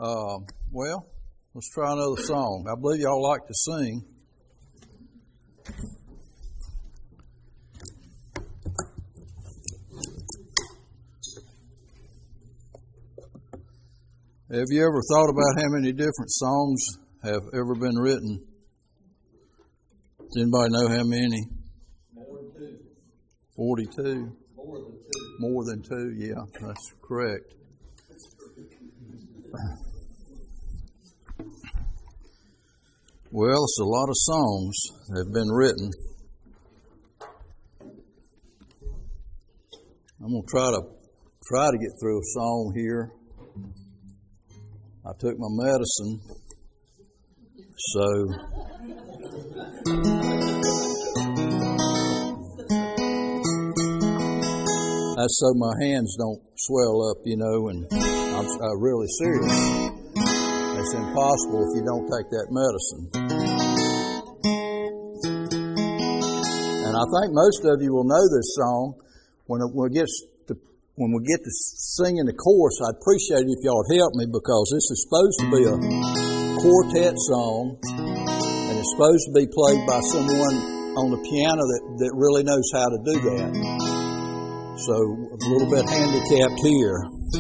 Well, let's try another song. I believe y'all like to sing. Have you ever thought about how many different songs have ever been written? Does anybody know how many? More than 2. 42? More than 2. More than 2, yeah, that's correct. Well, it's a lot of songs that have been written. I'm going to try to get through a song here. I took my medicine, so that's so my hands don't swell up, and I'm really serious. It's impossible if you don't take that medicine. And I think most of you will know this song. When we get to singing the chorus, I'd appreciate it if y'all would help me, because this is supposed to be a quartet song, and it's supposed to be played by someone on the piano that really knows how to do that. So a little bit handicapped here.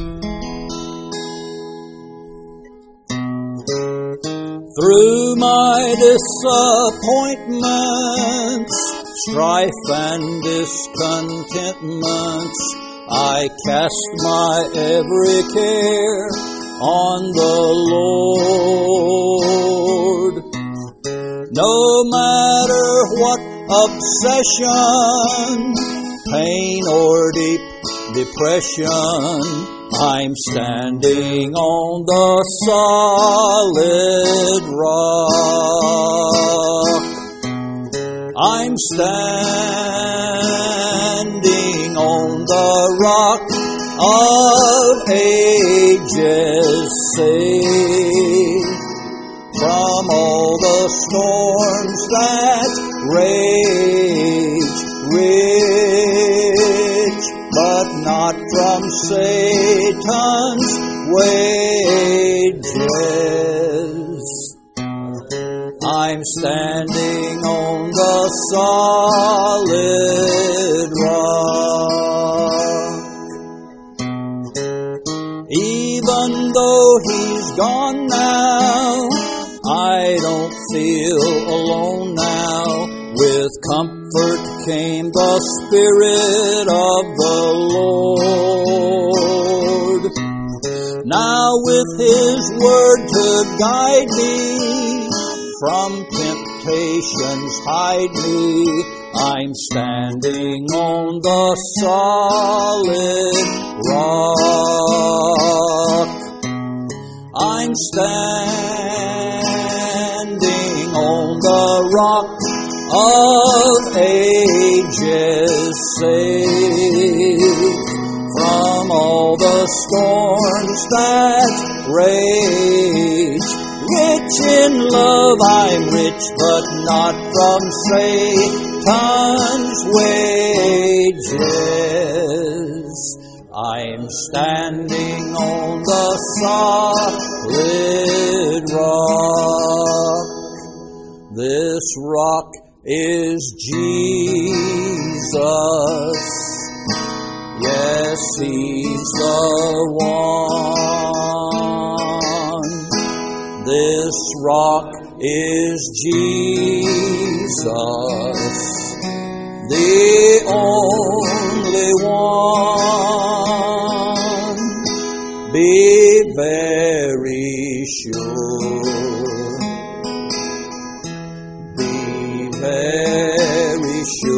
Through my disappointments, strife and discontentments, I cast my every care on the Lord. No matter what obsession, pain or deep depression, I'm standing on the solid rock. I'm standing on the rock of ages, safe from all the storms that rage, rich, but not from Satan's wages. I'm standing on the solid rock. Even though he's gone now, I don't feel alone now. With comfort came the Spirit of the Lord. Now with His Word to guide me, from temptations hide me, I'm standing on the solid rock. I'm standing on the rock of ages, safe from all the storms that rage. Rich in love, I'm rich, but not from Satan's wages. I'm standing on the solid rock. This rock is Jesus. Yes, He's the one. This rock is Jesus, the only one. Be very sure. Be very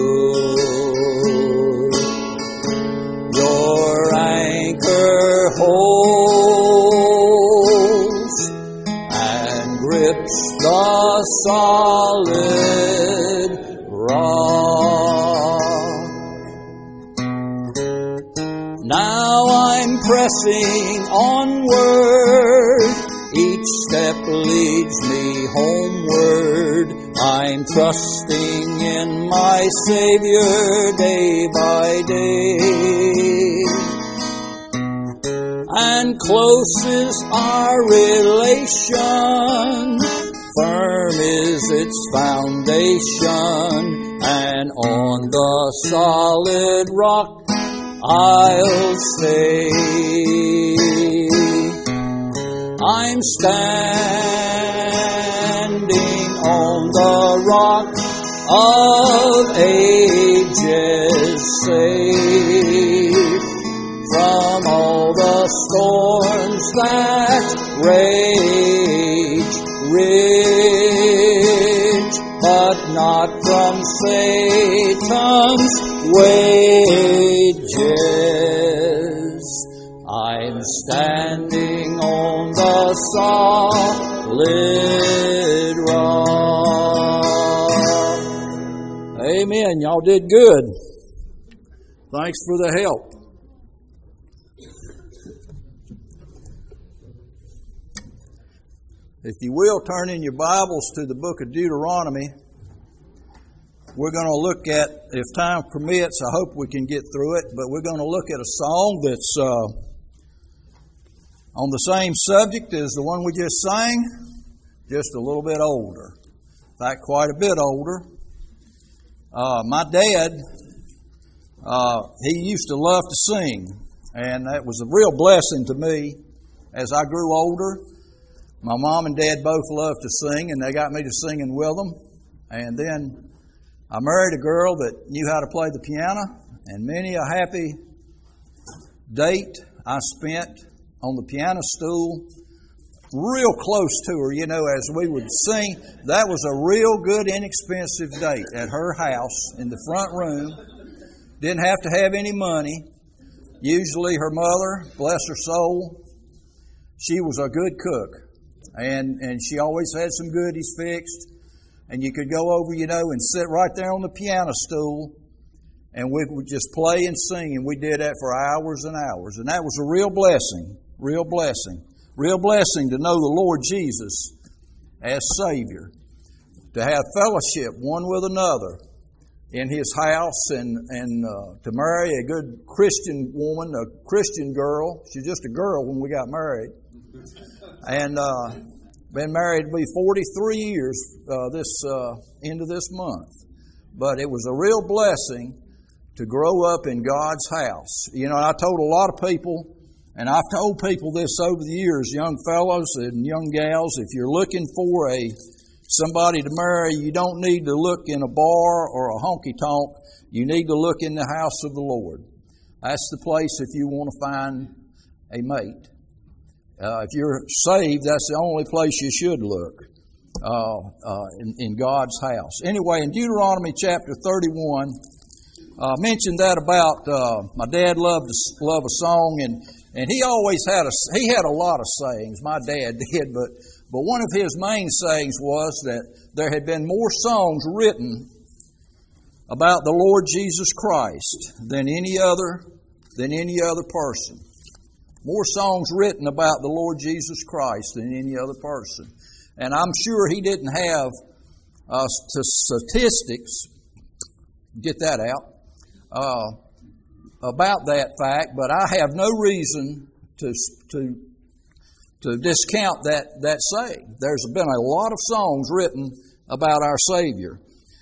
sure. Your anchor holds and grips the solid rock. Now I'm pressing onward, each step leads me homeward. I'm trusting in my Savior day by day. and close is our relation. Firm is its foundation, and on the solid rock I'll stay. I'm standing on the rock of ages, safe from all the storms that rage, rich, but not from Satan's wages. I'm standing on the solid rock. Amen. Y'all did good. Thanks for the help. If you will, turn in your Bibles to the book of Deuteronomy. We're going to look at, if time permits, I hope we can get through it, but we're going to look at a song that's on the same subject as the one we just sang, just a little bit older. In fact, quite a bit older. My dad, he used to love to sing, and that was a real blessing to me as I grew older. My mom and dad both loved to sing, and they got me to singing with them. And then I married a girl that knew how to play the piano, and many a happy date I spent on the piano stool, real close to her, as we would sing. That was a real good, inexpensive date at her house in the front room. Didn't have to have any money. Usually her mother, bless her soul, she was a good cook. And she always had some goodies fixed. And you could go over, and sit right there on the piano stool, and we would just play and sing, and we did that for hours and hours. And that was a real blessing, real blessing. Real blessing to know the Lord Jesus as Savior, to have fellowship one with another in His house, and to marry a good Christian woman, a Christian girl. She's just a girl when we got married. And been married to be 43 years this end of this month. But it was a real blessing to grow up in God's house. I told a lot of people, and I've told people this over the years, young fellows and young gals, if you're looking for somebody to marry, you don't need to look in a bar or a honky-tonk. You need to look in the house of the Lord. That's the place if you want to find a mate. If you're saved, that's the only place you should look, in God's house. Anyway, in Deuteronomy chapter 31, mentioned that about my dad loved a song, and he always had a lot of sayings. My dad did, but one of his main sayings was that there had been more songs written about the Lord Jesus Christ than any other person. More songs written about the Lord Jesus Christ than any other person. And I'm sure he didn't have statistics, get that out, about that fact, but I have no reason to discount that saying. There's been a lot of songs written about our Savior.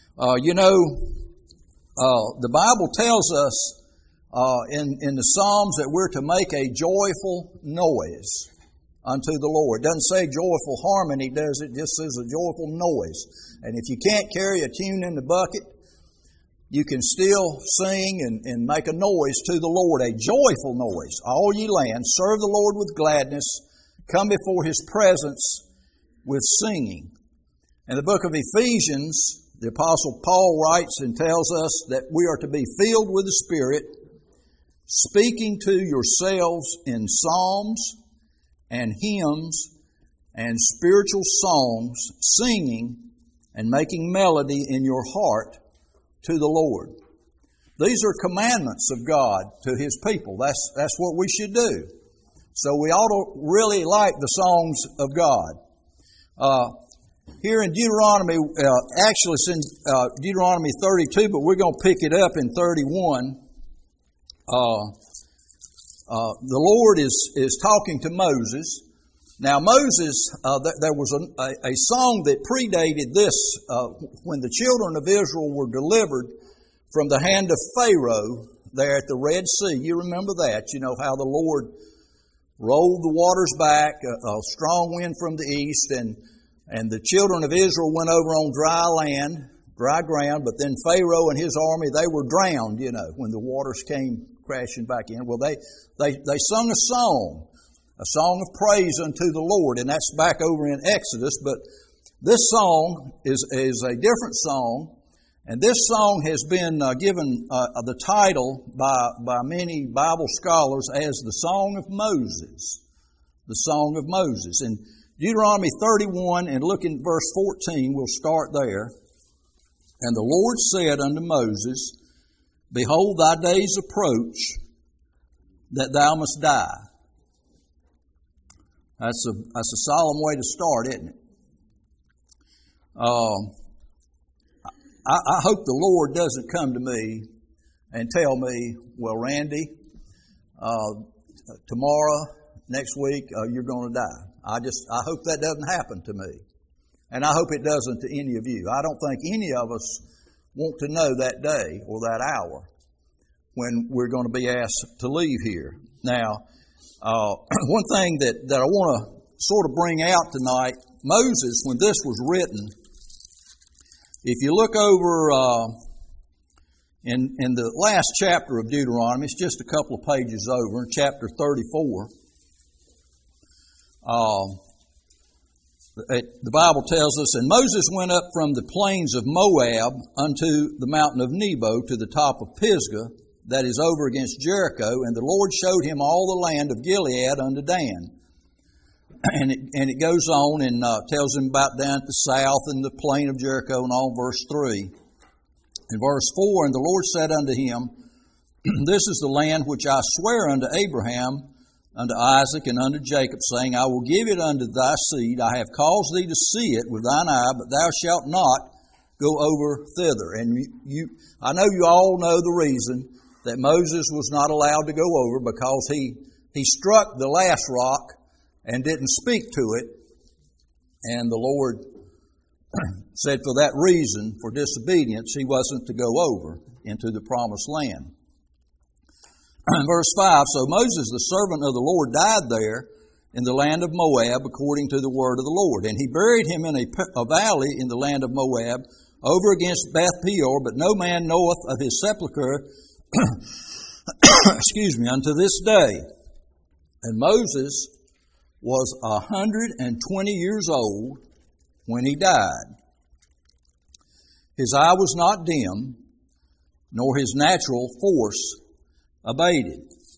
The Bible tells us in the Psalms that we're to make a joyful noise unto the Lord. It doesn't say joyful harmony, does it? It just says a joyful noise. And if you can't carry a tune in the bucket, you can still sing and make a noise to the Lord, a joyful noise. All ye land, serve the Lord with gladness, come before His presence with singing. In the book of Ephesians, the Apostle Paul writes and tells us that we are to be filled with the Spirit, speaking to yourselves in psalms and hymns and spiritual songs, singing and making melody in your heart to the Lord. These are commandments of God to His people. That's what we should do. So we ought to really like the songs of God. Here in Deuteronomy, actually it's in Deuteronomy 32, but we're going to pick it up in 31. the Lord is talking to Moses. Now Moses, there was a song that predated this when the children of Israel were delivered from the hand of Pharaoh there at the Red Sea. You remember that. You know how the Lord rolled the waters back, a strong wind from the east, and the children of Israel went over on dry land, dry ground, but then Pharaoh and his army, they were drowned, you know, when the waters came crashing back in. Well, they sung a song of praise unto the Lord, and that's back over in Exodus, but this song is a different song, and this song has been given the title by many Bible scholars as the Song of Moses. The Song of Moses. In Deuteronomy 31, and look in verse 14, we'll start there. And the Lord said unto Moses, Behold, thy days approach, that thou must die. That's a solemn way to start, isn't it? I hope the Lord doesn't come to me and tell me, well, Randy, tomorrow, next week, you're going to die. I hope that doesn't happen to me. And I hope it doesn't to any of you. I don't think any of us want to know that day or that hour when we're going to be asked to leave here. Now, one thing that I want to sort of bring out tonight, Moses, when this was written, if you look over in the last chapter of Deuteronomy, it's just a couple of pages over, in chapter 34, the Bible tells us, And Moses went up from the plains of Moab unto the mountain of Nebo to the top of Pisgah, that is over against Jericho, and the Lord showed him all the land of Gilead unto Dan. And it goes on and tells him about down at the south and the plain of Jericho and all, verse 3. In verse 4, And the Lord said unto him, This is the land which I swear unto Abraham, unto Isaac, and unto Jacob, saying, I will give it unto thy seed. I have caused thee to see it with thine eye, but thou shalt not go over thither. And I know you all know the reason that Moses was not allowed to go over, because he struck the last rock and didn't speak to it. And the Lord said for that reason, for disobedience, he wasn't to go over into the promised land. Verse 5, So Moses, the servant of the Lord, died there in the land of Moab, according to the word of the Lord. And he buried him in a valley in the land of Moab, over against Beth Peor, but no man knoweth of his sepulchre, unto this day. And Moses was 120 years old when he died. His eye was not dim, nor his natural force abated.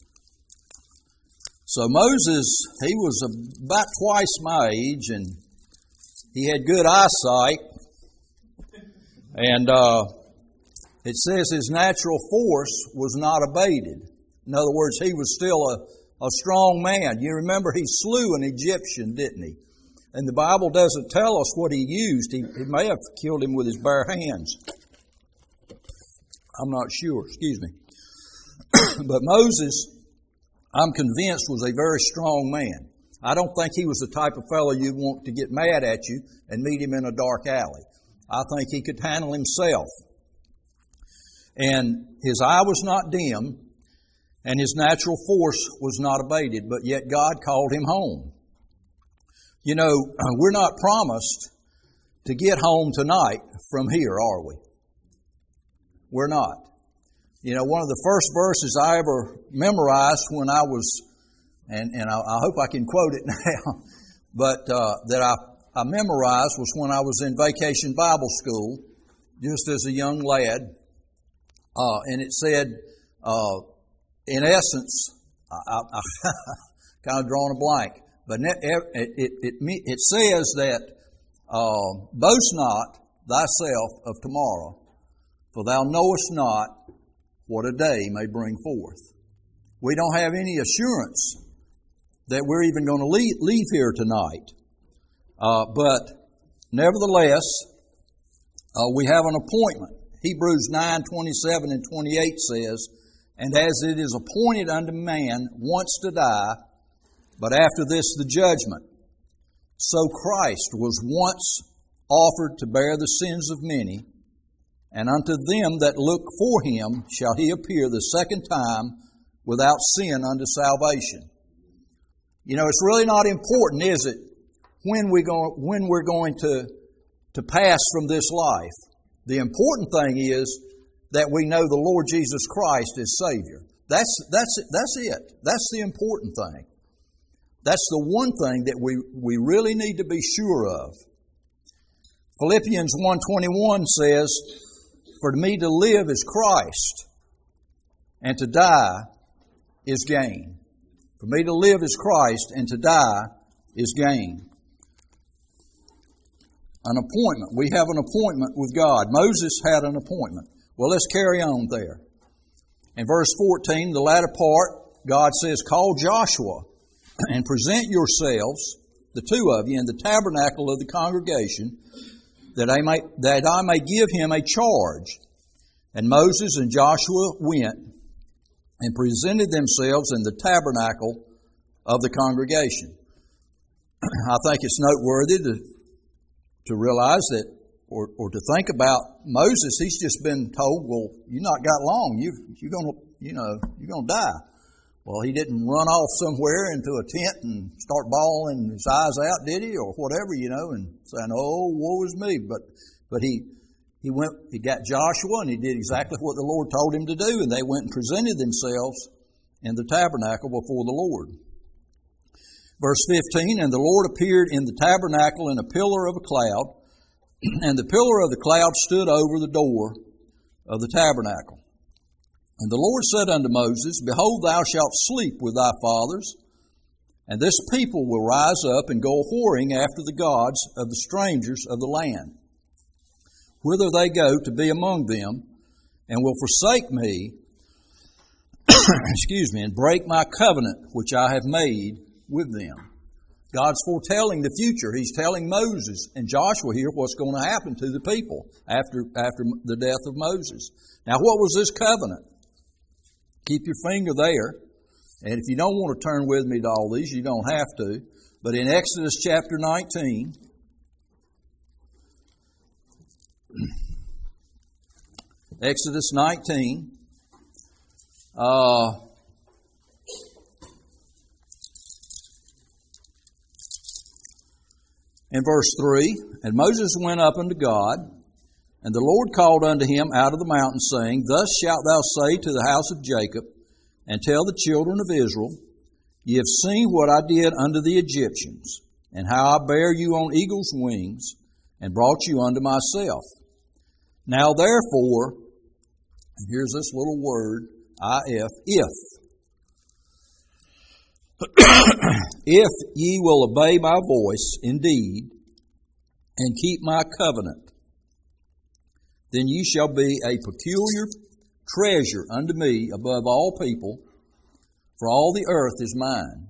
So Moses, he was about twice my age, and he had good eyesight. And it says his natural force was not abated. In other words, he was still a strong man. You remember he slew an Egyptian, didn't he? And the Bible doesn't tell us what he used. He may have killed him with his bare hands. I'm not sure. Excuse me. But Moses, I'm convinced, was a very strong man. I don't think he was the type of fellow you'd want to get mad at you and meet him in a dark alley. I think he could handle himself. And his eye was not dim, and his natural force was not abated, but yet God called him home. You know, we're not promised to get home tonight from here, are we? We're not. You know, one of the first verses I ever memorized when I was, and I hope I can quote it now, but that I memorized was when I was in Vacation Bible School, just as a young lad. And it said, in essence, I kind of drawn a blank, but it says that, boast not thyself of tomorrow, for thou knowest not what a day may bring forth. We don't have any assurance that we're even going to leave here tonight. But nevertheless, we have an appointment. Hebrews 9:27 and 28 says, And as it is appointed unto man once to die, but after this the judgment, so Christ was once offered to bear the sins of many, and unto them that look for him shall he appear the second time without sin unto salvation. You know, it's really not important, is it, when we're going to pass from this life. The important thing is that we know the Lord Jesus Christ is Savior. That's it. That's the important thing. That's the one thing that we really need to be sure of. Philippians 1:21 says, "For me to live is Christ, and to die is gain." For me to live is Christ, and to die is gain. An appointment. We have an appointment with God. Moses had an appointment. Well, let's carry on there. In verse 14, the latter part, God says, "Call Joshua and present yourselves, the two of you, in the tabernacle of the congregation, that I may give him a charge." And Moses and Joshua went and presented themselves in the tabernacle of the congregation. I think it's noteworthy to realize that, or to think about Moses. He's just been told, "Well, you not got long. You're gonna die." Well, he didn't run off somewhere into a tent and start bawling his eyes out, did he, or whatever, and saying, "Oh, woe is me." But he went. He got Joshua, and he did exactly what the Lord told him to do, and they went and presented themselves in the tabernacle before the Lord. Verse 15, "And the Lord appeared in the tabernacle in a pillar of a cloud, and the pillar of the cloud stood over the door of the tabernacle. And the Lord said unto Moses, Behold, thou shalt sleep with thy fathers, and this people will rise up and go whoring after the gods of the strangers of the land, whither they go to be among them, and will forsake me, and break my covenant which I have made with them." God's foretelling the future. He's telling Moses and Joshua here what's going to happen to the people after the death of Moses. Now, what was this covenant? Keep your finger there. And if you don't want to turn with me to all these, you don't have to. But in Exodus chapter 19, Exodus 19, in verse 3, "And Moses went up unto God, and the Lord called unto him out of the mountain, saying, Thus shalt thou say to the house of Jacob, and tell the children of Israel, Ye have seen what I did unto the Egyptians, and how I bare you on eagle's wings, and brought you unto myself. Now therefore," and here's this little word, if ye will obey my voice indeed, and keep my covenant, then ye shall be a peculiar treasure unto me above all people, for all the earth is mine.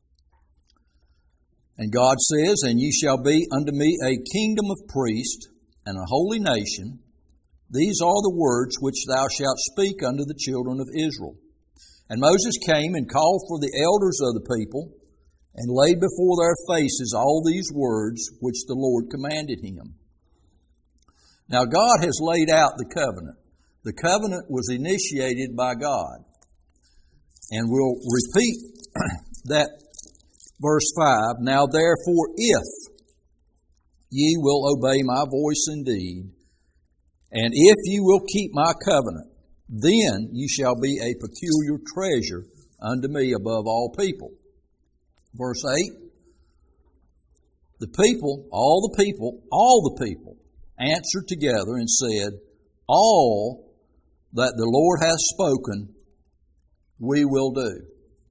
And God says, "And ye shall be unto me a kingdom of priests, and a holy nation. These are the words which thou shalt speak unto the children of Israel." And Moses came and called for the elders of the people, and laid before their faces all these words which the Lord commanded him. Now God has laid out the covenant. The covenant was initiated by God. And we'll repeat that verse 5. "Now therefore, if ye will obey my voice indeed, and if ye will keep my covenant, then ye shall be a peculiar treasure unto me above all people." Verse 8, "The people, all the people answered together and said, All that the Lord hath spoken, we will do."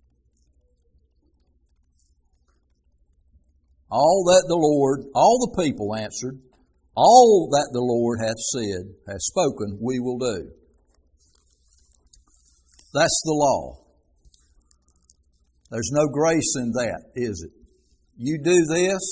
All the people answered, "All that the Lord hath spoken, we will do." That's the law. There's no grace in that, is it? You do this,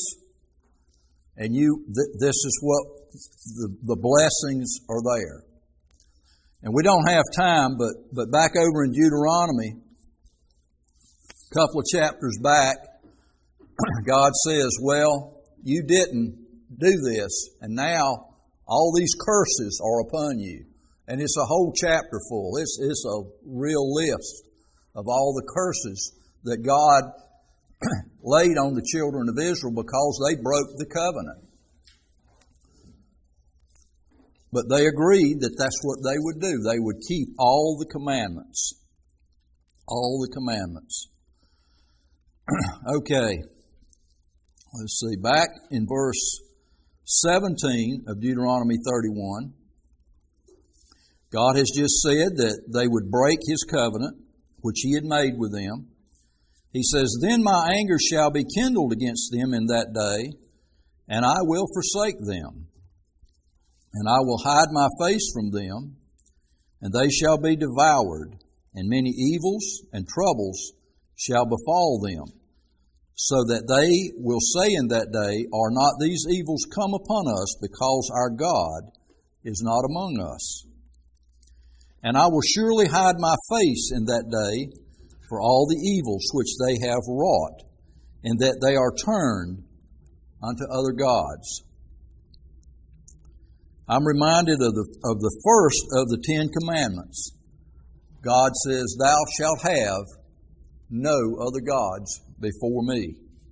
and this is what the blessings are there. And we don't have time, but back over in Deuteronomy, a couple of chapters back, God says, well, you didn't do this, and now all these curses are upon you. And it's a whole chapter full. It's a real list of all the curses that God laid on the children of Israel because they broke the covenant. But they agreed that that's what they would do. They would keep all the commandments. All the commandments. Okay. Let's see. Back in verse 17 of Deuteronomy 31, God has just said that they would break His covenant, which He had made with them. He says, "Then my anger shall be kindled against them in that day, and I will forsake them. And I will hide my face from them, and they shall be devoured, and many evils and troubles shall befall them, so that they will say in that day, Are not these evils come upon us, because our God is not among us? And I will surely hide my face in that day for all the evils which they have wrought, and that they are turned unto other gods." I'm reminded of the first of the 10 commandments. God says, "Thou shalt have no other gods before me."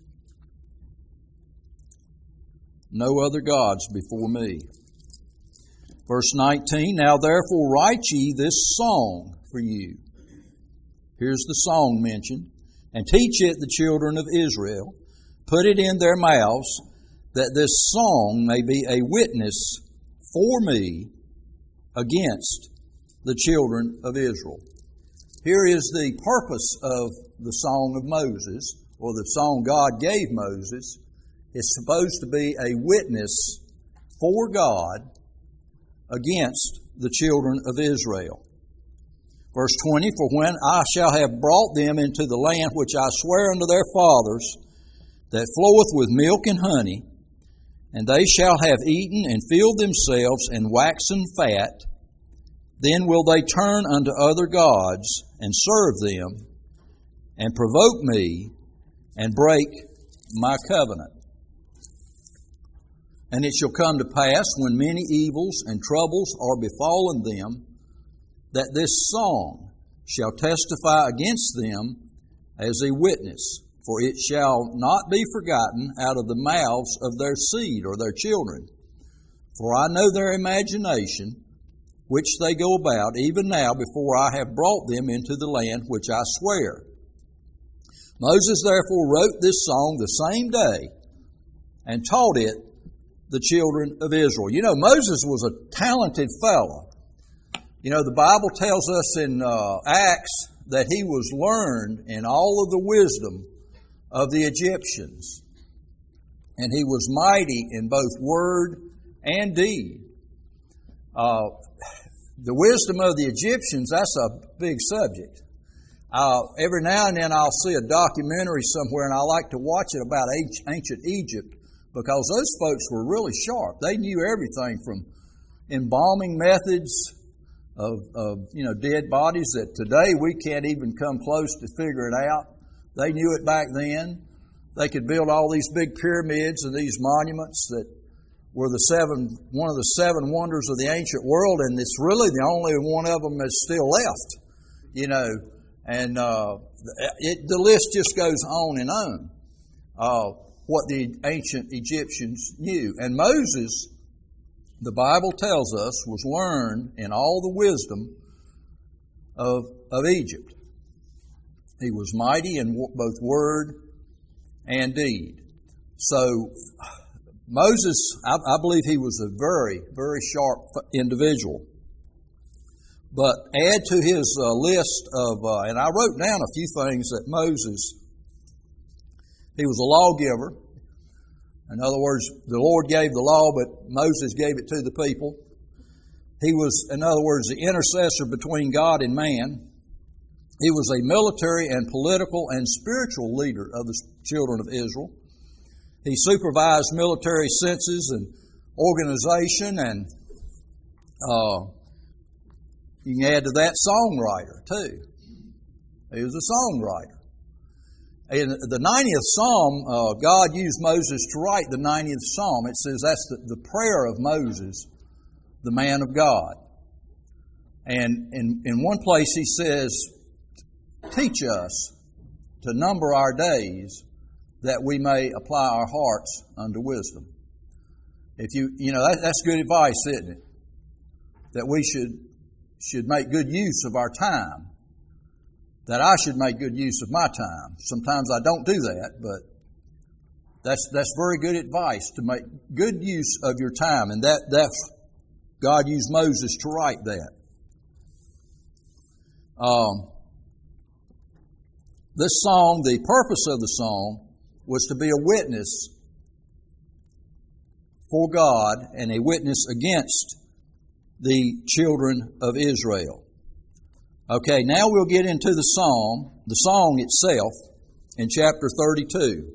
No other gods before me. Verse 19, "Now therefore write ye this song for you." Here's the song mentioned. "And teach it the children of Israel. Put it in their mouths, that this song may be a witness for me against the children of Israel." Here is the purpose of the Song of Moses, or the song God gave Moses. It's supposed to be a witness for God against the children of Israel. Verse 20, "For when I shall have brought them into the land which I swear unto their fathers, that floweth with milk and honey, and they shall have eaten and filled themselves and waxen fat, then will they turn unto other gods and serve them, and provoke me, and break my covenant. And it shall come to pass, when many evils and troubles are befallen them, that this song shall testify against them as a witness. For it shall not be forgotten out of the mouths of their seed," or their children. "For I know their imagination, which they go about, even now before I have brought them into the land which I swear." Moses therefore wrote this song the same day, and taught it the children of Israel. You know, Moses was a talented fellow. You know, the Bible tells us in Acts that he was learned in all of the wisdom of the Egyptians. And he was mighty in both word and deed. The wisdom of the Egyptians, that's a big subject. Every now and then I'll see a documentary somewhere, and I like to watch it about ancient Egypt, because those folks were really sharp. They knew everything from embalming methods of dead bodies that today we can't even come close to figure it out. They knew it back then. They could build all these big pyramids and these monuments that were one of the 7 wonders of the ancient world, and it's really the only one of them that's still left, and the list just goes on and on, what the ancient Egyptians knew. And Moses, the Bible tells us, was learned in all the wisdom of Egypt. He was mighty in both word and deed. So Moses, I believe he was a very, very sharp individual. But add to his list of, and I wrote down a few things that Moses, he was a lawgiver. In other words, the Lord gave the law, but Moses gave it to the people. He was, in other words, the intercessor between God and man. He was a military and political and spiritual leader of the children of Israel. He supervised military census and organization, and you can add to that songwriter too. He was a songwriter. In the 90th Psalm, God used Moses to write the 90th Psalm. It says that's the prayer of Moses, the man of God. And in one place he says, teach us to number our days that we may apply our hearts unto wisdom. If that's good advice, isn't it? That we should make good use of our time. That I should make good use of my time. Sometimes I don't do that, but that's very good advice, to make good use of your time. And that's God used Moses to write that. This song, the purpose of the song was to be a witness for God and a witness against the children of Israel. Okay, now we'll get into the song itself in chapter 32.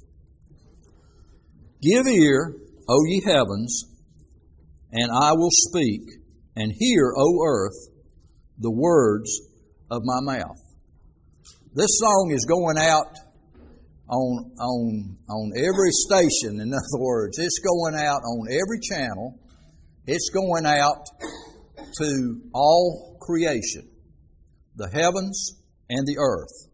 Give ear, O ye heavens, and I will speak, and hear, O earth, the words of my mouth. This song is going out on every station. In other words, it's going out on every channel. It's going out to all creation, the heavens and the earth.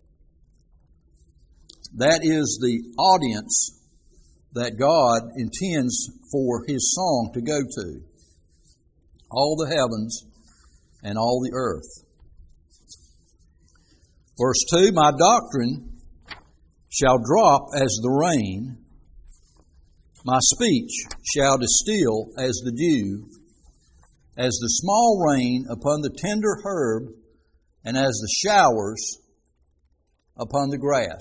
That is the audience that God intends for His song to go to. All the heavens and all the earth. Verse 2, my doctrine shall drop as the rain, my speech shall distill as the dew, as the small rain upon the tender herb, and as the showers upon the grass.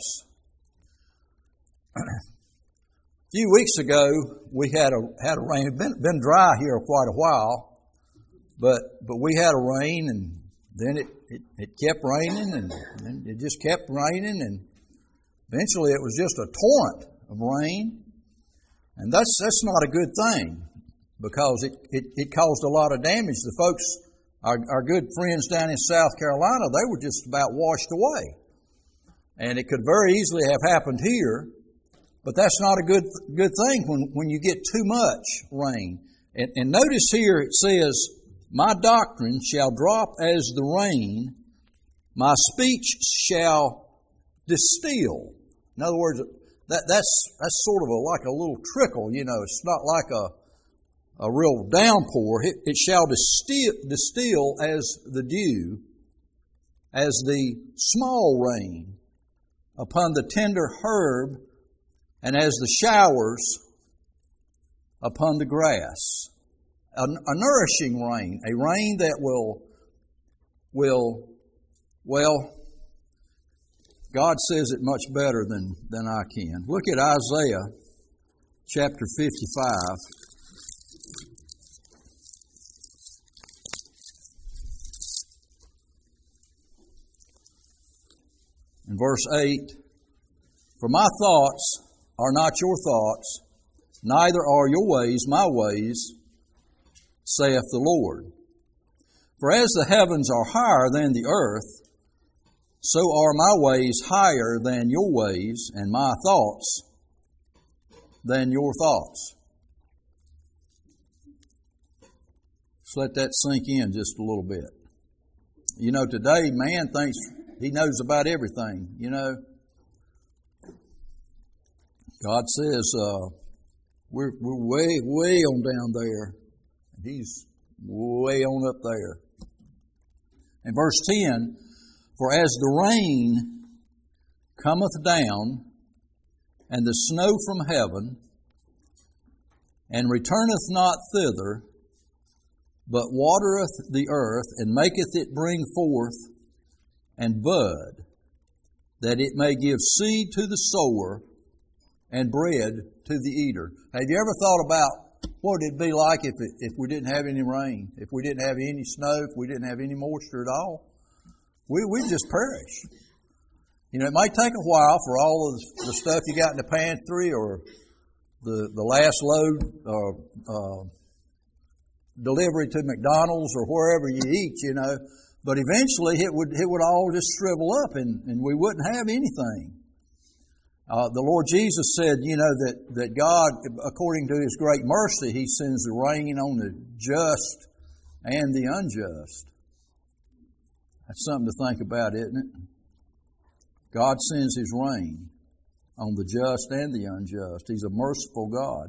A few weeks ago, we had a rain. It's been dry here quite a while, but we had a rain, and then it kept raining, and then it just kept raining, and eventually it was just a torrent of rain. And that's not a good thing, because it caused a lot of damage. The folks, our good friends down in South Carolina, they were just about washed away. And it could very easily have happened here, but that's not a good thing when you get too much rain. And notice here it says, my doctrine shall drop as the rain, my speech shall distill. In other words, that's sort of like a little trickle, it's not like a real downpour. It shall distill as the dew, as the small rain upon the tender herb, and as the showers upon the grass. A nourishing rain, a rain that will, God says it much better than I can. Look at Isaiah chapter 55. In verse 8, for my thoughts are not your thoughts, neither are your ways my ways, saith the Lord. For as the heavens are higher than the earth, so are my ways higher than your ways, and my thoughts than your thoughts. Let's let that sink in just a little bit. Today man thinks he knows about everything, God says, we're way on down there. He's way on up there. In verse 10, for as the rain cometh down, and the snow from heaven, and returneth not thither, but watereth the earth, and maketh it bring forth and bud, that it may give seed to the sower, and bread to the eater. Have you ever thought about what it'd be like if we didn't have any rain, if we didn't have any snow, if we didn't have any moisture at all? We'd just perish. It may take a while for all of the stuff you got in the pantry or the last load delivery to McDonald's or wherever you eat, but eventually it would all just shrivel up and we wouldn't have anything. The Lord Jesus said, that God, according to His great mercy, He sends the rain on the just and the unjust. That's something to think about, isn't it? God sends His rain on the just and the unjust. He's a merciful God.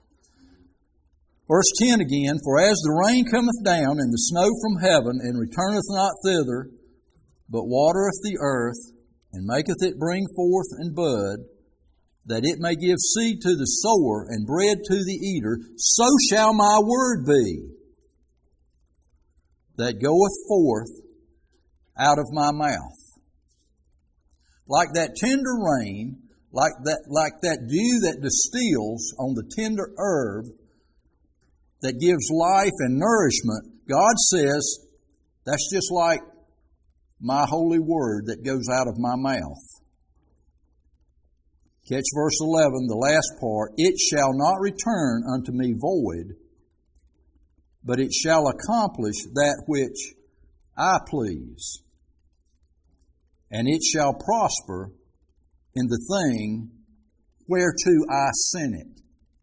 Verse 10 again, for as the rain cometh down and the snow from heaven, and returneth not thither, but watereth the earth, and maketh it bring forth and bud, that it may give seed to the sower and bread to the eater, so shall my word be that goeth forth out of my mouth. Like that tender rain, like that dew that distills on the tender herb that gives life and nourishment, God says that's just like my holy word that goes out of my mouth. Catch verse 11, the last part. It shall not return unto me void, but it shall accomplish that which I please, and it shall prosper in the thing whereto I sent it.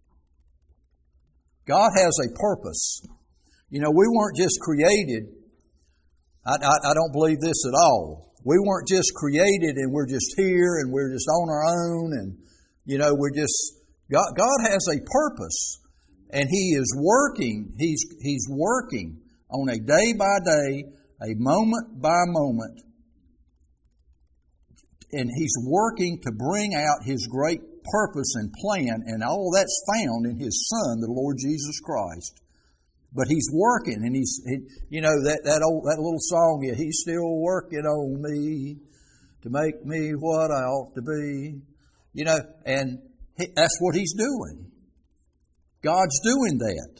God has a purpose. We weren't just created. I don't believe this at all. We weren't just created and we're just here and we're just on our own and, we're just, God has a purpose and He is working. He's working on a day by day, a moment by moment, and He's working to bring out His great purpose and plan, and all that's found in His Son, the Lord Jesus Christ. But He's working, and that little song, He's still working on me to make me what I ought to be. And that's what He's doing. God's doing that.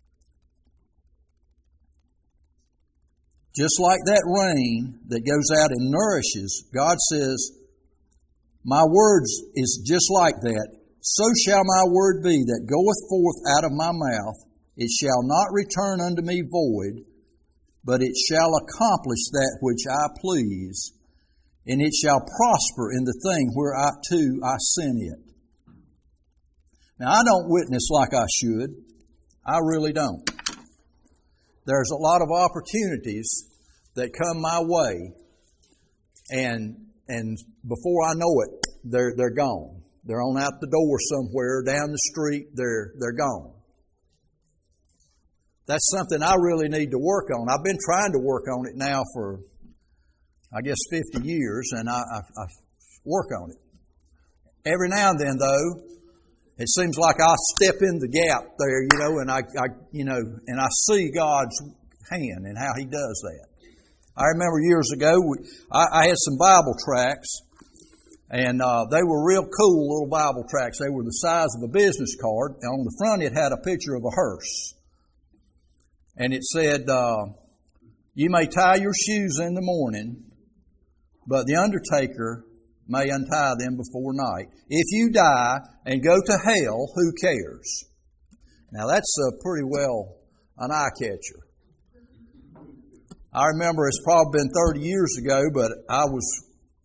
Just like that rain that goes out and nourishes, God says, my words is just like that. So shall my word be that goeth forth out of my mouth. It shall not return unto me void, but it shall accomplish that which I please, and it shall prosper in the thing whereunto I sent it. Now, I don't witness like I should. I really don't. There's a lot of opportunities that come my way, and before I know it, they're gone. They're on out the door somewhere, down the street, they're gone. That's something I really need to work on. I've been trying to work on it now for, 50 years, and I work on it. Every now and then, though, it seems like I step in the gap there, and I see God's hand and how He does that. I remember years ago, I had some Bible tracts, and they were real cool little Bible tracts. They were the size of a business card, and on the front it had a picture of a hearse. And it said, you may tie your shoes in the morning, but the undertaker may untie them before night. If you die and go to hell, who cares? Now that's pretty well an eye catcher. I remember it's probably been 30 years ago, but I was,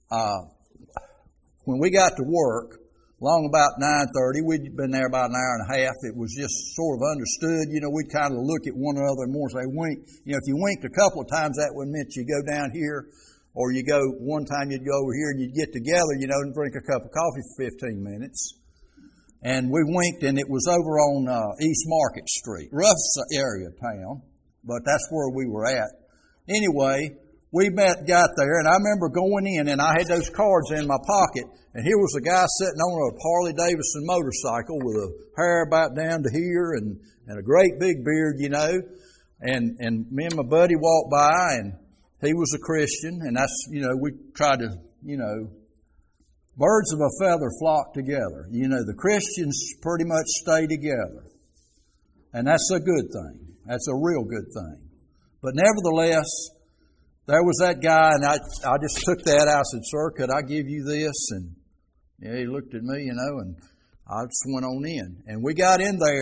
when we got to work, along about 9:30, we'd been there about an hour and a half. It was just sort of understood. We'd kind of look at one another more and say, wink. If you winked a couple of times, that would mean you go down here, or you go, one time you'd go over here and you'd get together, and drink a cup of coffee for 15 minutes. And we winked, and it was over on East Market Street, rough area of town, but that's where we were at. Anyway, we got there, and I remember going in, and I had those cards in my pocket, and here was a guy sitting on a Harley Davidson motorcycle with a hair about down to here and a great big beard, and me and my buddy walked by, and he was a Christian, and that's, we tried to, birds of a feather flock together. The Christians pretty much stay together, and that's a good thing. That's a real good thing. But nevertheless, there was that guy, and I just took that out. I said, sir, could I give you this? And he looked at me, and I just went on in. And we got in there,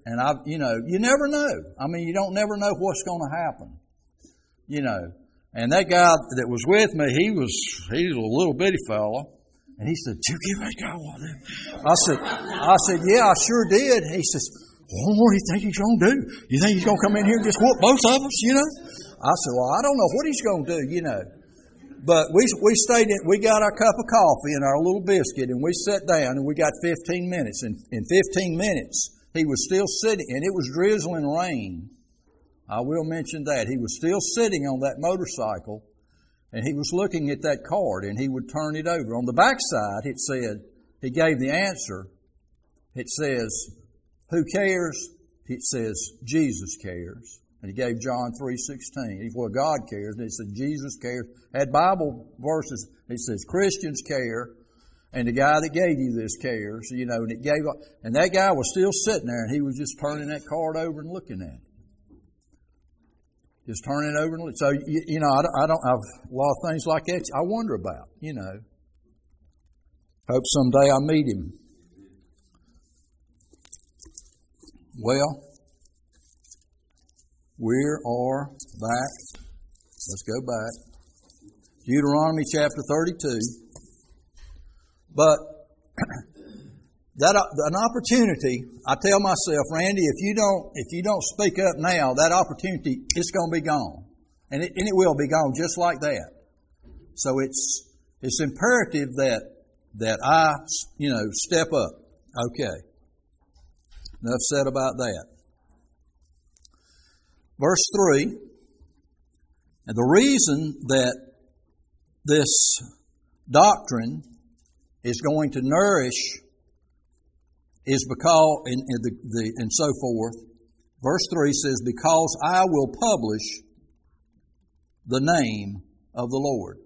And you never know. I mean, you don't never know what's going to happen. And that guy that was with me, he's a little bitty fella. And he said, "Did you give that guy one of them?" I said, "Yeah, I sure did." He says, "Well, what do you think he's going to do? You think he's going to come in here and just whoop both of us, I said, "Well, I don't know what he's going to do, But we stayed in, we got our cup of coffee and our little biscuit, and we sat down, and we got 15 minutes. And in 15 minutes, he was still sitting, and it was drizzling rain. I will mention that. He was still sitting on that motorcycle, and he was looking at that card, and he would turn it over. On the backside, it said, he gave the answer. It says, "Who cares?" It says, "Jesus cares." And he gave John 3:16. Well, God cares. And it said, Jesus cares. Had Bible verses. It says, Christians care. And the guy that gave you this cares, and that guy was still sitting there, and he was just turning that card over and looking at it. Just turning it over and looking. So, I don't have a lot of things like that I wonder about, Hope someday I meet him. Well, we are back. Let's go back. Deuteronomy chapter 32. But an opportunity, I tell myself, Randy, if you don't speak up now, that opportunity, it's going to be gone. And it will be gone just like that. So it's imperative that I, step up. Okay. Enough said about that. Verse 3, and the reason that this doctrine is going to nourish is because, and so forth. Verse 3 says, "Because I will publish the name of the Lord."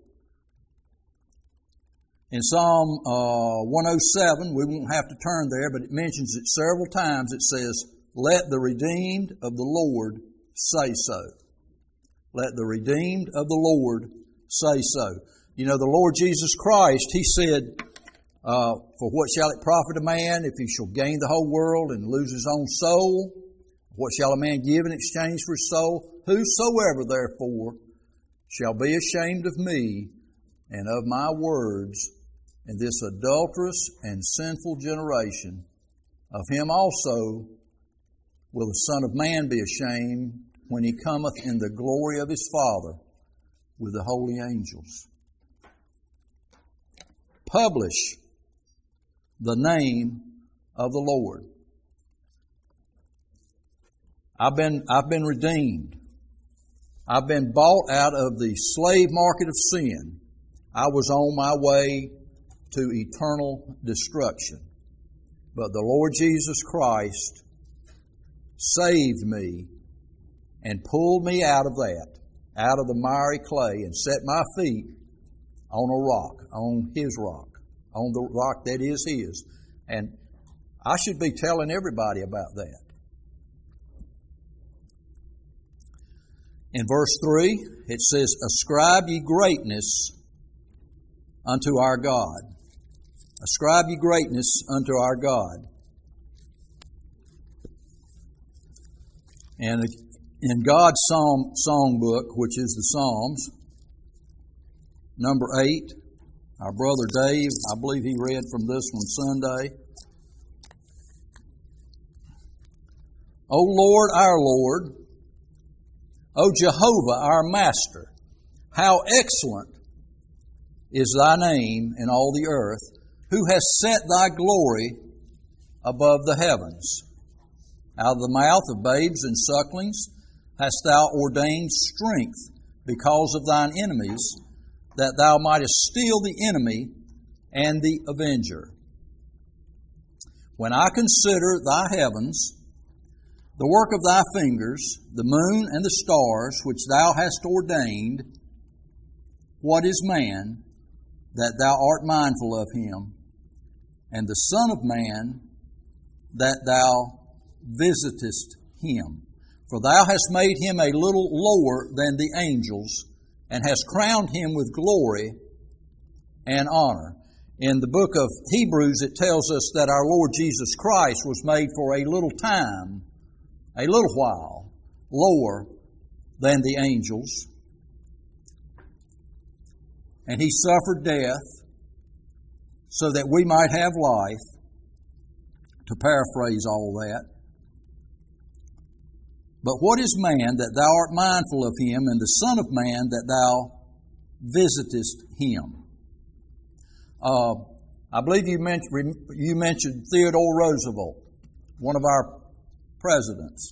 In Psalm 107, we won't have to turn there, but it mentions it several times. It says, "Let the redeemed of the Lord say so." Let the redeemed of the Lord say so. The Lord Jesus Christ, He said, "For what shall it profit a man if he shall gain the whole world and lose his own soul? What shall a man give in exchange for his soul? Whosoever therefore shall be ashamed of me and of my words in this adulterous and sinful generation, of him also will the Son of Man be ashamed when He cometh in the glory of His Father with the holy angels." Publish the name of the Lord. I've been redeemed. I've been bought out of the slave market of sin. I was on my way to eternal destruction. But the Lord Jesus Christ saved me and pulled me out of that, out of the miry clay, and set my feet on a rock, on His rock, on the rock that is His. And I should be telling everybody about that. In verse 3, it says, "Ascribe ye greatness unto our God." Ascribe ye greatness unto our God. And in God's song book, which is the Psalms, number 8, our brother Dave, I believe he read from this one Sunday. "O Lord, our Lord, O Jehovah, our Master, how excellent is Thy name in all the earth, who has set Thy glory above the heavens. Out of the mouth of babes and sucklings hast Thou ordained strength because of Thine enemies, that Thou mightest steal the enemy and the avenger. When I consider Thy heavens, the work of Thy fingers, the moon and the stars which Thou hast ordained, what is man that Thou art mindful of him, and the Son of Man that Thou visitest him? For Thou hast made him a little lower than the angels, and hast crowned him with glory and honor." In the book of Hebrews, it tells us that our Lord Jesus Christ was made for a little time a little while lower than the angels, and He suffered death so that we might have life, to paraphrase all that. But what is man that thou art mindful of him, and the Son of Man that thou visitest him? I believe you mentioned Theodore Roosevelt, one of our presidents,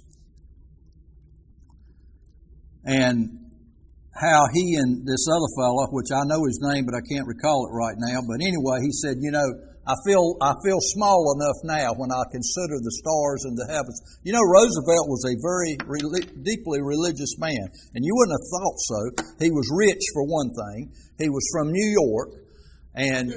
and how he and this other fellow, which I know his name, but I can't recall it right now. But anyway, he said, I feel small enough now when I consider the stars and the heavens. Roosevelt was a very deeply religious man, and you wouldn't have thought so. He was rich for one thing. He was from New York, and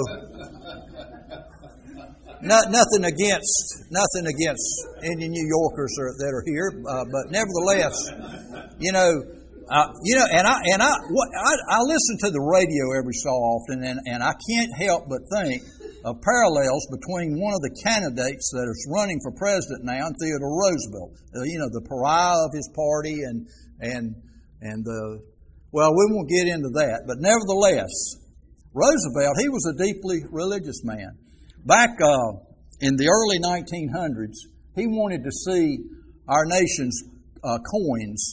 nothing against any New Yorkers that are here, but nevertheless, I listen to the radio every so often, and I can't help but think of parallels between one of the candidates that is running for president now and Theodore Roosevelt. The pariah of his party we won't get into that, but nevertheless, Roosevelt, he was a deeply religious man. Back in the early 1900s, he wanted to see our nation's coins.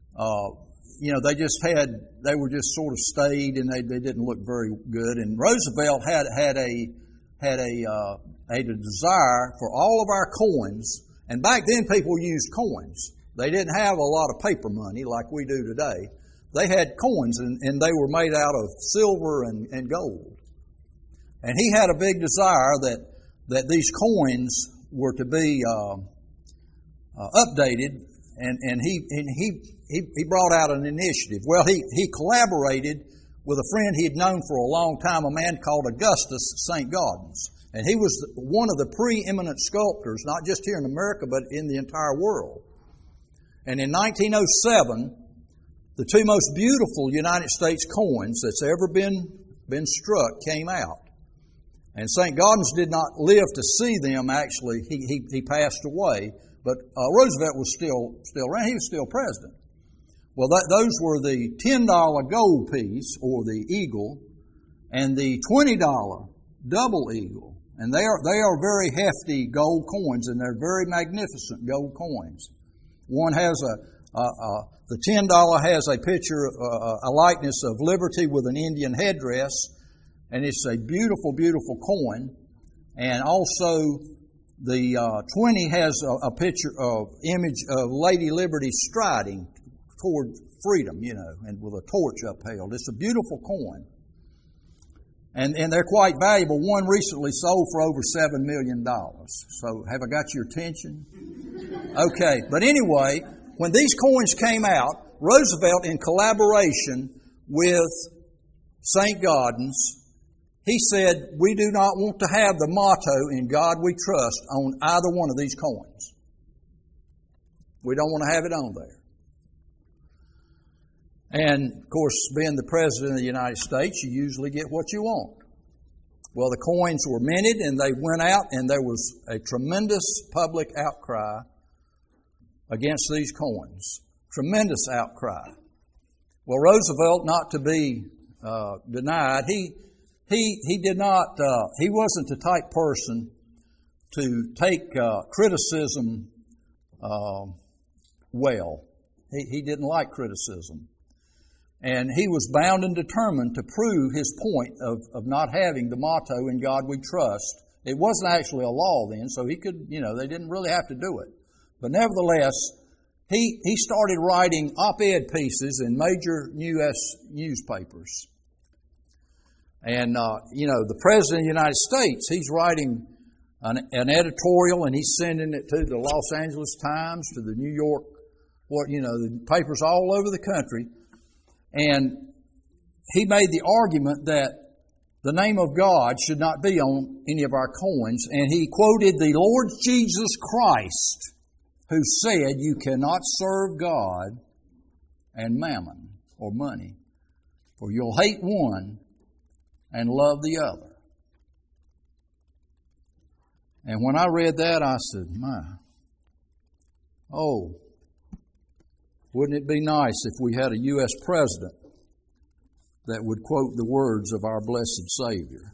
They were just sort of staid, and they didn't look very good. And Roosevelt had a desire for all of our coins. And back then, people used coins. They didn't have a lot of paper money like we do today. They had coins, and they were made out of silver and gold. And he had a big desire that these coins were to be updated, and he brought out an initiative. Well, he collaborated with a friend he had known for a long time, a man called Augustus St. Gaudens. And he was one of the preeminent sculptors, not just here in America, but in the entire world. And in 1907, the two most beautiful United States coins that's ever been struck came out. And St. Gaudens did not live to see them, actually. He passed away. But Roosevelt was still around. He was still president. Well, those were the $10 gold piece, or the eagle, and the $20 double eagle. And they are very hefty gold coins, and they're very magnificent gold coins. One has the $10 has a picture, a likeness of liberty with an Indian headdress, and it's a beautiful, beautiful coin. And also, the 20 has a picture of image of Lady Liberty striding toward freedom, and with a torch upheld. It's a beautiful coin. And they're quite valuable. One recently sold for over $7 million. So have I got your attention? Okay. But anyway, when these coins came out, Roosevelt, in collaboration with St. Gaudens, he said, we do not want to have the motto, "In God We Trust," on either one of these coins. We don't want to have it on there. And, of course, being the President of the United States, you usually get what you want. Well, the coins were minted, and they went out, and there was a tremendous public outcry against these coins. Tremendous outcry. Well, Roosevelt, not to be denied, he did not, he wasn't the type person to take criticism well. He didn't like criticism. And he was bound and determined to prove his point of not having the motto, "In God We Trust." It wasn't actually a law then, so he could, they didn't really have to do it. But nevertheless, he started writing op-ed pieces in major U.S. newspapers. And, the President of the United States, he's writing an editorial, and he's sending it to the Los Angeles Times, to the New York, the papers all over the country. And he made the argument that the name of God should not be on any of our coins. And he quoted the Lord Jesus Christ, who said, "You cannot serve God and mammon," or money, "for you'll hate one and love the other." And when I read that, I said, my, Oh, wouldn't it be nice if we had a U.S. president that would quote the words of our blessed Savior?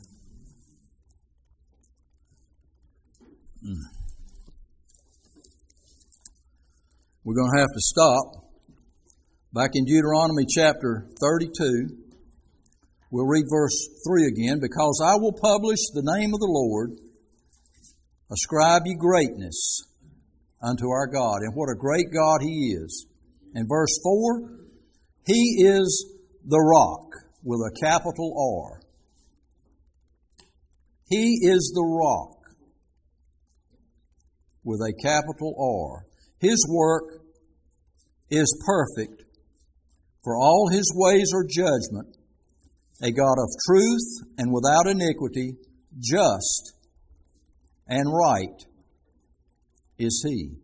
We're going to have to stop. Back in Deuteronomy chapter 32, we'll read verse 3 again. Because I will publish the name of the Lord, ascribe ye greatness unto our God. And what a great God He is. And verse 4, He is the rock with a capital R. He is the rock with a capital R. His work is perfect, for all His ways are judgment, a God of truth and without iniquity, just and right is He.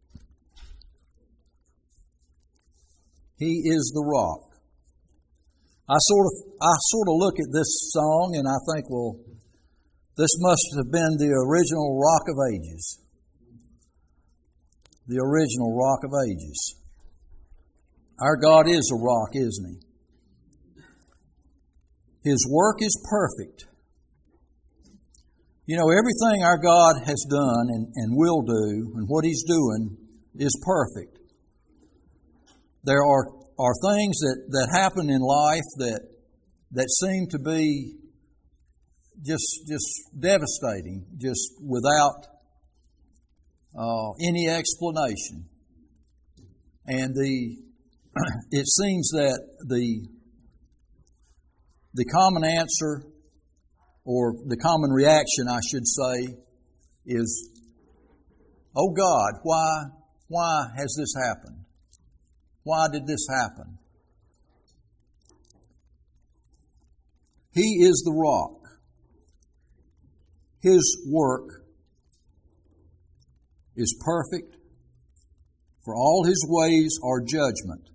He is the rock. I sort of look at this song and I think, well, this must have been the original Rock of Ages. The original Rock of Ages. Our God is a rock, isn't He? His work is perfect. You know, everything our God has done and will do and what He's doing is perfect. There are things that happen in life that seem to be just devastating, just without any explanation. And it seems that the common answer, or the common reaction, I should say, is, "Oh God, why has this happened? Why did this happen?" He is the rock. His work is perfect, for all His ways are judgment.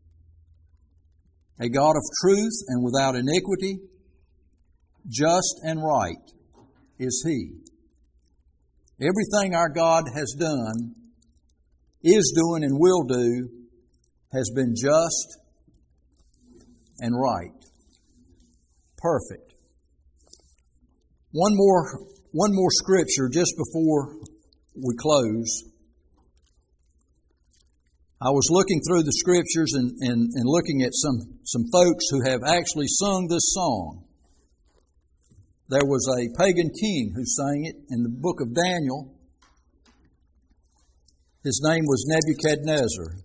A God of truth and without iniquity, just and right is He. Everything our God has done, is doing, and will do has been just and right. Perfect. One more scripture just before we close. I was looking through the scriptures and looking at some folks who have actually sung this song. There was a pagan king who sang it in the book of Daniel. His name was Nebuchadnezzar.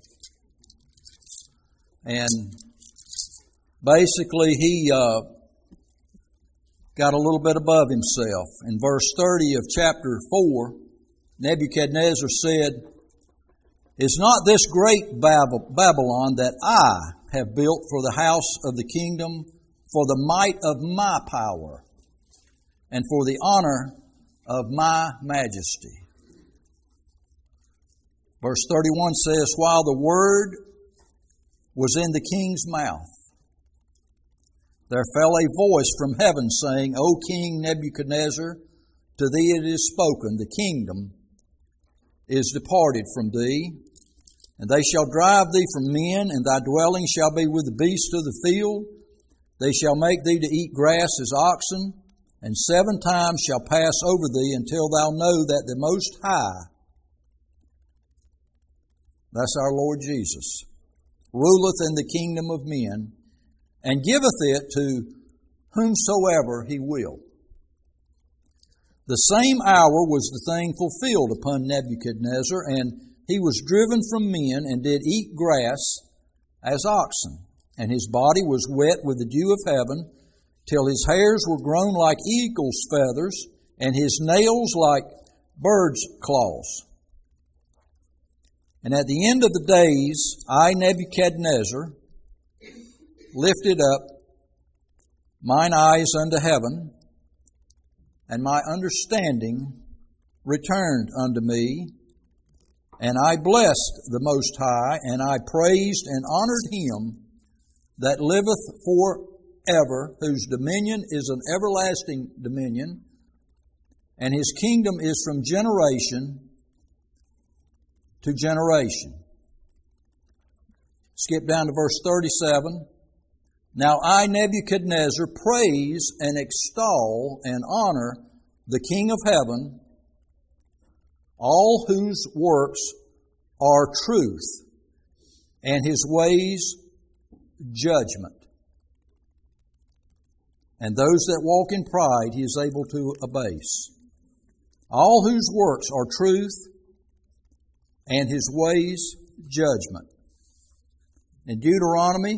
And basically he got a little bit above himself. In verse 30 of chapter 4, Nebuchadnezzar said, "Is not this great Babylon that I have built for the house of the kingdom, for the might of my power, and for the honor of my majesty?" Verse 31 says, "While the word was in the king's mouth, there fell a voice from heaven saying, O King Nebuchadnezzar, to thee it is spoken, the kingdom is departed from thee, and they shall drive thee from men, and thy dwelling shall be with the beasts of the field. They shall make thee to eat grass as oxen, and 7 times shall pass over thee until thou know that the Most High," that's our Lord Jesus, "ruleth in the kingdom of men, and giveth it to whomsoever He will." The same hour was the thing fulfilled upon Nebuchadnezzar, and he was driven from men, and did eat grass as oxen, and his body was wet with the dew of heaven, till his hairs were grown like eagle's feathers, and his nails like birds' claws. And at the end of the days, I, Nebuchadnezzar, lifted up mine eyes unto heaven, and my understanding returned unto me, and I blessed the Most High, and I praised and honored Him that liveth forever, whose dominion is an everlasting dominion, and His kingdom is from generation to generation. Skip down to verse 37. Now I, Nebuchadnezzar, praise and extol and honor the King of heaven, all whose works are truth, and His ways judgment. And those that walk in pride He is able to abase. All whose works are truth, and His ways judgment. In Deuteronomy,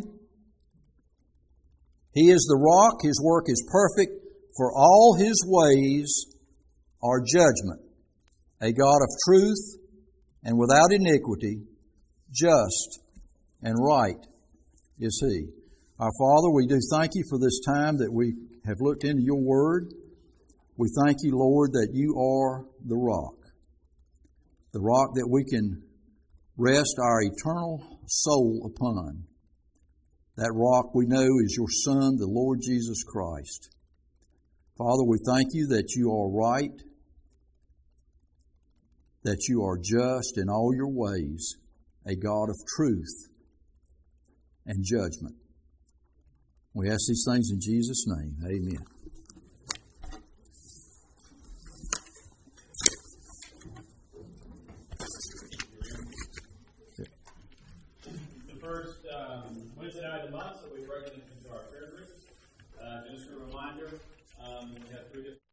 He is the rock, His work is perfect, for all His ways are judgment. A God of truth and without iniquity, just and right is He. Our Father, we do thank You for this time that we have looked into Your Word. We thank You, Lord, that You are the rock that we can rest our eternal soul upon. That rock we know is Your Son, the Lord Jesus Christ. Father, we thank You that You are right, that You are just in all Your ways, a God of truth and judgment. We ask these things in Jesus' name. Amen. The first Wednesday night of the month, so we break it into our prayer groups. Just a reminder, we have 3 different